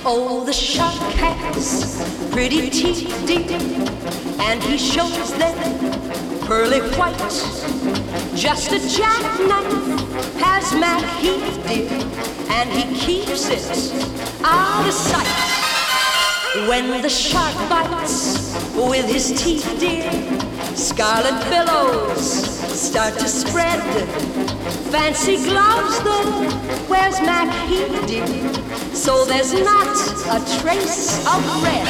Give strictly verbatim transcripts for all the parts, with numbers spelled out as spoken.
Oh, the shark has pretty teeth, dear, and he shows them pearly white. Just a jackknife has Mac Heath, dear, and he keeps it out of sight. When the shark bites with his teeth, dear, scarlet billows start to spread. Fancy gloves, though, where's Mac Heath, dear? So there's not a trace of red.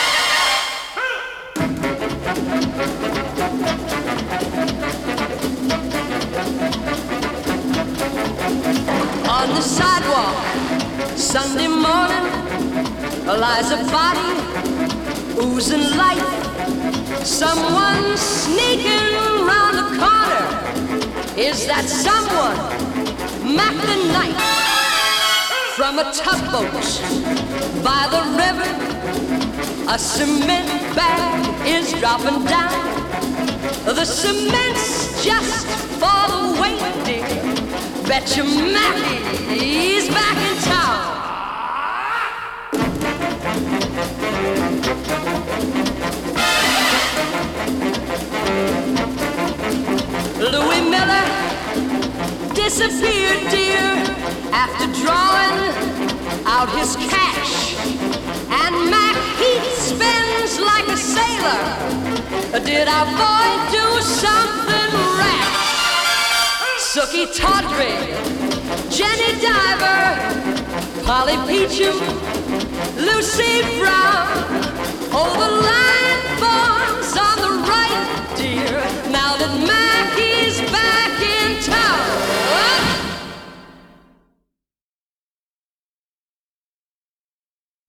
On the sidewalk, Sunday morning, lies a body oozing life. Someone sneaking round the corner. Is that someone? Mac the Knife. From a tugboat by the river, a cement bag is dropping down. The cement's just for the weight, dear. Betcha Mackie's back in town. Louis Miller disappeared, dear, after drawing out his cash. And Mac Heath spins like a sailor. Did our boy do something rash? Sookie Tawdry, Jenny Diver, Polly Peachum, Lucy Brown, over the line for